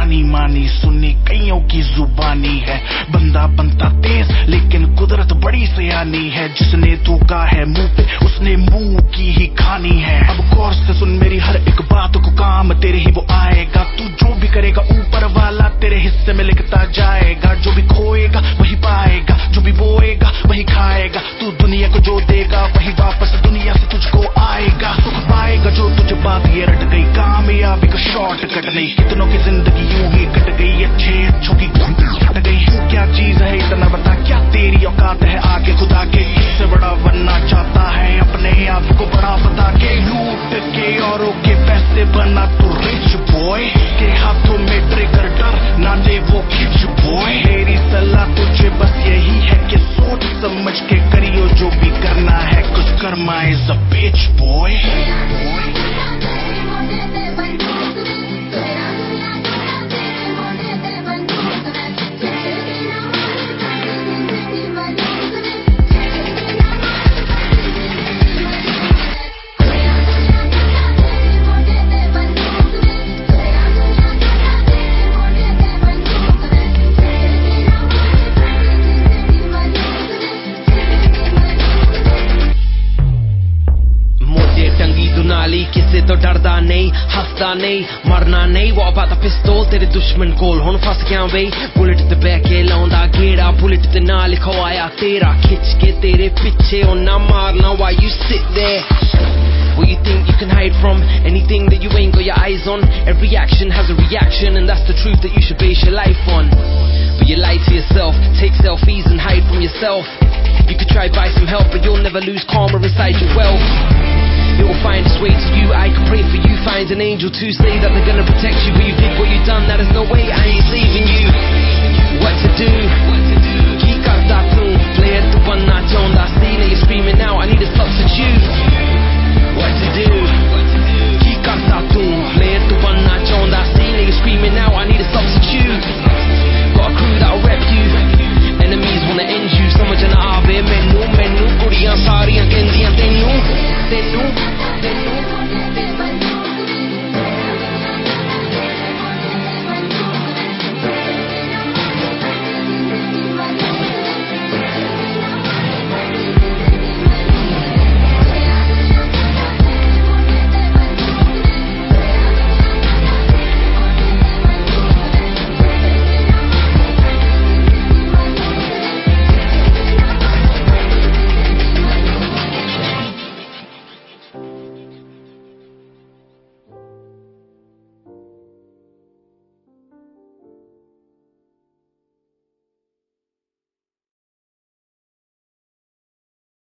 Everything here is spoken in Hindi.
जानी मानी सुनी कईयों की जुबानी है। बंदा बनता तेज लेकिन कुदरत बड़ी सयानी है। जिसने थूका है मुंह पे उसने मुंह की ही खानी है। अब गौर से सुन मेरी हर एक बात को, काम तेरे ही वो आएगा। तू जो भी करेगा ऊपर वाला तेरे हिस्से में लिखता जाएगा। जो भी खोएगा वही पाएगा, जो भी बोएगा वही खाएगा। तू दुनिया को जो देगा वही वापस दुनिया से तुझको आएगा। सुख पाएगा जो तुझे बात ये रट गई, कामयाबी का शॉर्टकट नहीं। कितनों की जिंदगी यूं ही कट गई, अच्छों की कट गई। तू क्या चीज है इतना बता, क्या तेरी औकात है आगे खुदा के? इससे बड़ा बनना चाहता है अपने आप को बड़ा बता के। लूट के औरों के पैसे बना तू रिच बॉय, के हाथों में ट्रिगर डर ना दे वो खिच बॉय। मेरी सलाह तुझे बस यही है कि सोच समझ के करियो जो भी करना है। कुछ karma is a bitch boy. किसे तो डरदा नहीं, हसदा नहीं, मरना नहीं। वो about the pistol तेरे दुश्मन कोल हुन फस गया वे। बुलेट ते बैके लाउंदा गेड़ा, बुलेट ते ना लिखवाया तेरा। खिच के तेरे पीछे ओ ना मारना, why you sit there? What you think you can hide from? Anything that you ain't got your eyes on. Every action has a reaction, and that's the truth that you should base your life on. But you lie to yourself, take selfies and hide from yourself. You could try buy some help, but you'll never lose karma inside your wealth. It will find its way to you. I can pray for you, find an angel to say that they're gonna protect you. But you did what you done, that is no way I ain't leaving you. What to do? Keep got that tune, play it the one not on that scene, and you're screaming